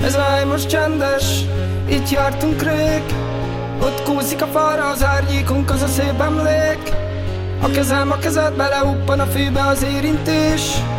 Ez a hely most csendes, itt jártunk rég. Ott kúszik a falra az árnyékunk, az a szép emlék. A kezem a kezed, beleuppan a fűbe az érintés.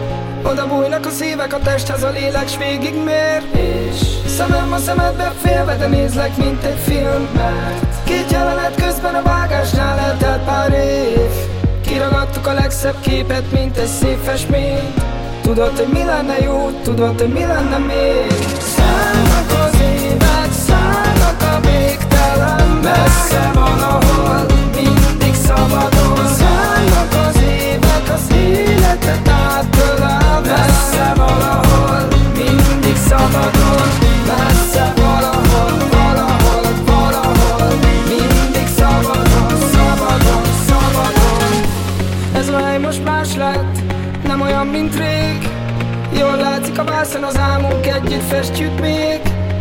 Oda bújnak a szívek a testhez, a lélek s végigmér. És szemem a szemedbe félve, de nézlek, mint egy film. Mert két jelenet közben a vágásnál eltelt pár év. Kiragadtuk a legszebb képet, mint egy szép festmény. Tudod, hogy mi lenne jó, tudod, hogy mi lenne még. Szállnak az évek, szállnak a végtelen. Messze van, ahol mindig szabadon. Szállnak az évek, az életet átölel. Messze valahol, mindig szabadon. Messze valahol, valahol, valahol, mindig szabadon, szabadon, szabadon. Ez a hely most más lett, nem olyan, mint rég. Jól látszik a vászon, az álmunk, együtt festjük még.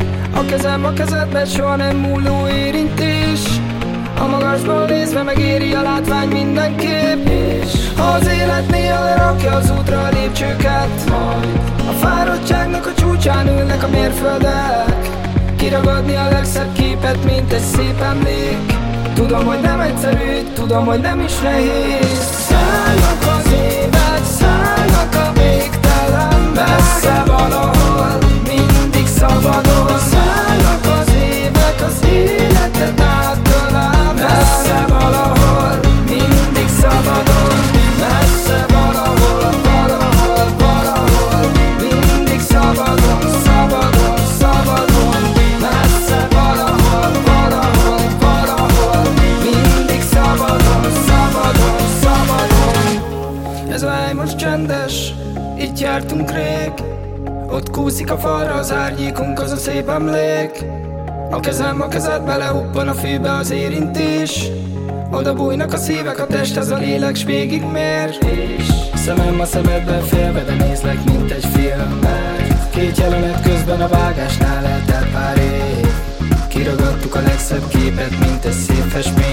A kezem a kezedben, soha nem múló érintés. A magasból nézve megéri a látvány mindenképp. És ha az élet néha lerakja az útra a lépcsőket, majd a fáradtságnak a csúcsán ülnek a mérföldek. Kiragadni a legszebb képet, mint egy szép emlék. Tudom, hogy nem egyszerű, tudom, hogy nem is nehéz. Szállnak az évek, szállnak a végtelen. Messze valahol, mindig szabadon. Szállnak az évek, az életet átölel. Messze valahol, mindig szabadon. Messze valahol, valahol, valahol, mindig szabadon, szabadon, szabadon. Messze valahol, valahol, valahol, mindig szabadon, szabadon, szabadon. Ez a hely most csendes, itt jártunk rég. Ott kúszik a falra az árnyékunk, az a szép emlék. A kezem a kezed, beleuppan a fűbe az érintés. Oda bújnak a szívek a testhez, a lélek s végigmér. És szemem a szemedben félve, de nézlek, mint egy film. Mert két jelenet közben a vágásnál eltelt pár év. Kiragadtuk a legszebb képet, mint egy szép festmény.